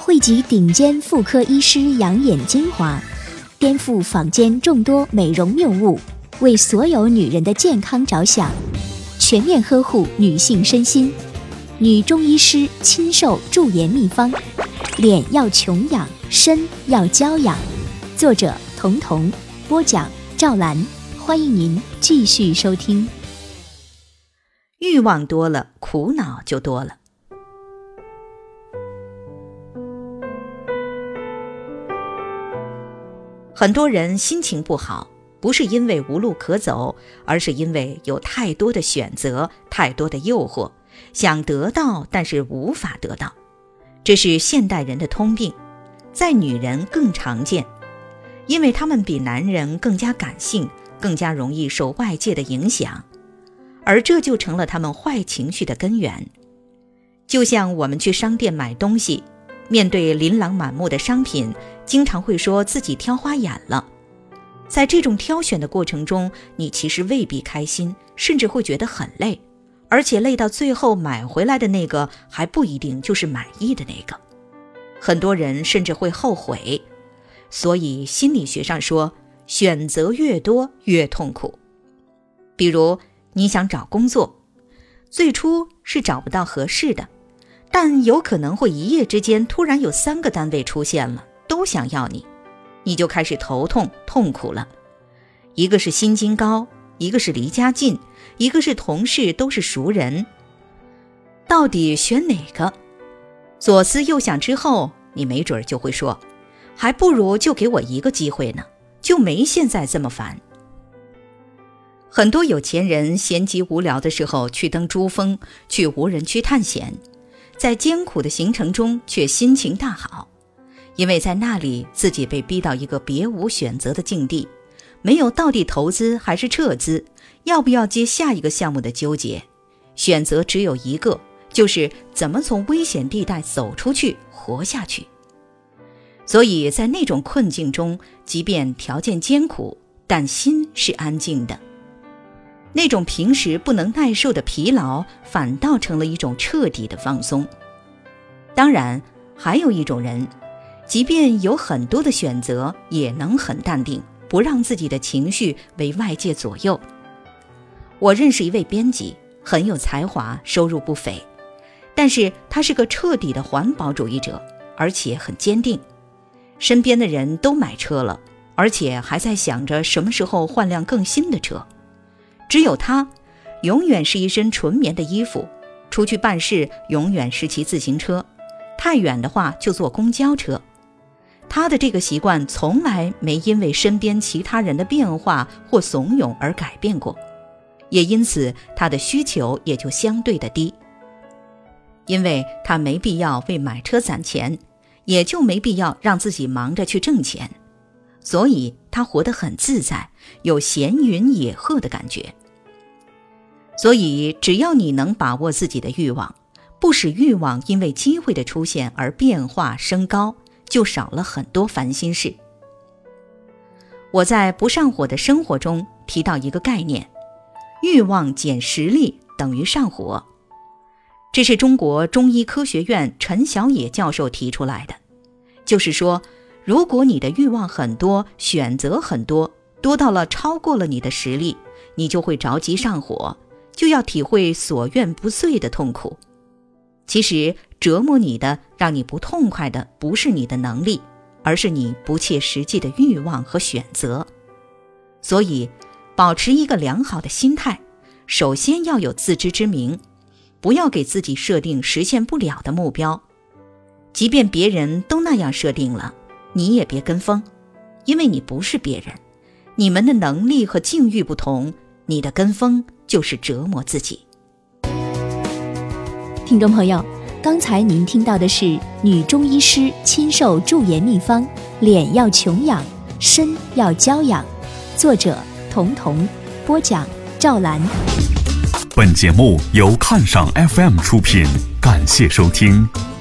汇集顶尖妇科医师养眼精华，颠覆坊间众多美容谬误，为所有女人的健康着想，全面呵护女性身心。女中医师亲授驻颜秘方，脸要穷养，身要娇养。作者彤彤，播讲赵兰。欢迎您继续收听。 欲望多了，苦恼就多了。很多人心情不好，不是因为无路可走，而是因为有太多的选择，太多的诱惑，想得到但是无法得到。这是现代人的通病，在女人更常见，因为她们比男人更加感性，更加容易受外界的影响，而这就成了她们坏情绪的根源。就像我们去商店买东西，面对琳琅满目的商品，经常会说自己挑花眼了。在这种挑选的过程中，你其实未必开心，甚至会觉得很累，而且累到最后买回来的那个还不一定就是满意的那个。很多人甚至会后悔。所以心理学上说，选择越多越痛苦。比如你想找工作，最初是找不到合适的，但有可能会一夜之间突然有3个单位出现了，都想要你，你就开始头痛痛苦了。一个是薪金高，一个是离家近，一个是同事都是熟人，到底选哪个？左思右想之后，你没准就会说，还不如就给我一个机会呢，就没现在这么烦。很多有钱人闲极无聊的时候去登珠峰，去无人区探险，在艰苦的行程中却心情大好，因为在那里自己被逼到一个别无选择的境地，没有到底投资还是撤资，要不要接下一个项目的纠结，选择只有一个，就是怎么从危险地带走出去，活下去。所以在那种困境中，即便条件艰苦，但心是安静的。那种平时不能耐受的疲劳，反倒成了一种彻底的放松。当然，还有一种人，即便有很多的选择，也能很淡定，不让自己的情绪为外界左右。我认识一位编辑，很有才华，收入不菲，但是他是个彻底的环保主义者，而且很坚定。身边的人都买车了，而且还在想着什么时候换辆更新的车。只有他，永远是一身纯棉的衣服，出去办事永远是骑自行车，太远的话就坐公交车。他的这个习惯从来没因为身边其他人的变化或怂恿而改变过，也因此他的需求也就相对的低。因为他没必要为买车攒钱，也就没必要让自己忙着去挣钱，所以他活得很自在，有闲云野鹤的感觉。所以只要你能把握自己的欲望，不使欲望因为机会的出现而变化升高，就少了很多烦心事。我在不上火的生活中提到一个概念，欲望减实力等于上火。这是中国中医科学院陈小野教授提出来的，就是说，如果你的欲望很多，选择很多，多到了超过了你的实力，你就会着急上火，就要体会所愿不遂的痛苦。其实折磨你的，让你不痛快的不是你的能力，而是你不切实际的欲望和选择。所以保持一个良好的心态，首先要有自知之明，不要给自己设定实现不了的目标。即便别人都那样设定了，你也别跟风，因为你不是别人，你们的能力和境遇不同，你的跟风就是折磨自己。 听众朋友，刚才您听到的是女中医师亲授驻颜秘方，脸要穷养，身要娇养。作者彤彤，播讲赵兰。 本节目由看赏 FM 出品，感谢收听。